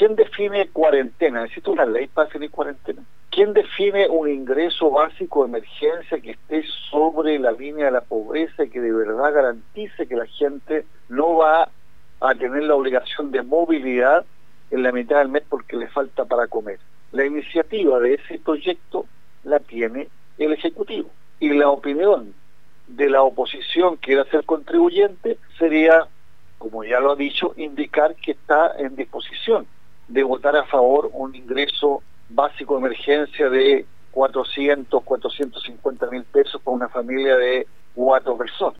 ¿quién define cuarentena? ¿Necesita una ley para definir cuarentena? ¿Quién define un ingreso básico de emergencia que esté sobre la línea de la pobreza y que de verdad garantice que la gente no va a tener la obligación de movilidad en la mitad del mes porque le falta para comer? La iniciativa de ese proyecto la tiene el Ejecutivo, y la opinión de la oposición, que era ser contribuyente, sería, como ya lo ha dicho, indicar que está en disposición de votar a favor un ingreso básico de emergencia de 450 mil pesos para una familia de 4 personas.